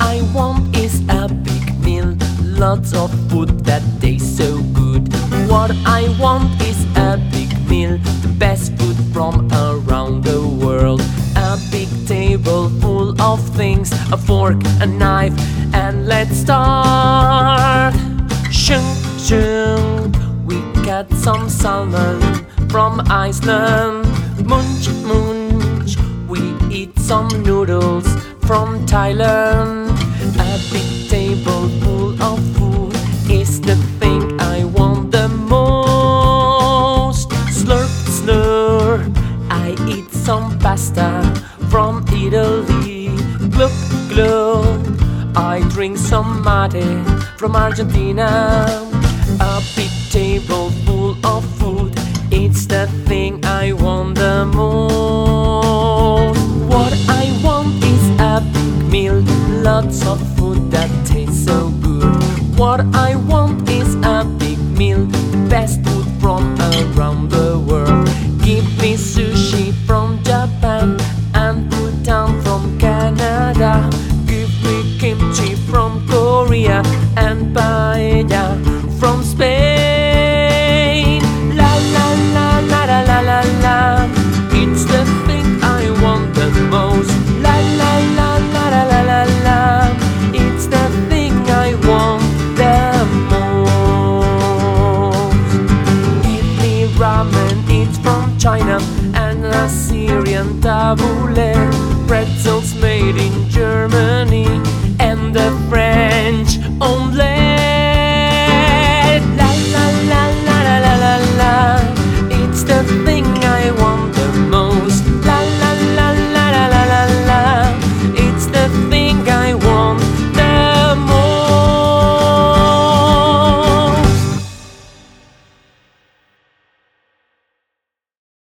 I want is a big meal, lots of food that tastes so good. What I want is a big meal, the best food from around the world. A big table full of things, a fork, a knife, and let's start. Shunk, shunk, we got some salmon from Iceland. Munch, munch, we eat some noodles from Thailand. A big table full of food is the thing I want the most. Slurp, slurp, I eat some pasta from Italy. Glug, glug, I drink some mate from Argentina. A big table full of food, it's the thing I want the most. What I want is a big meal, lots of food that tastes so good. What I want is a big meal, the best food from around the world. Give me sushi from Japan and udon from Canada. Give me kimchi from Korea and paella from Spain. La la la la la la la la, it's the thing I want the most. La la la la la la la la, it's the thing I want the most. Give me ramen, it's from China and Assyrian tabbouleh. Pretzels made in Germany and the French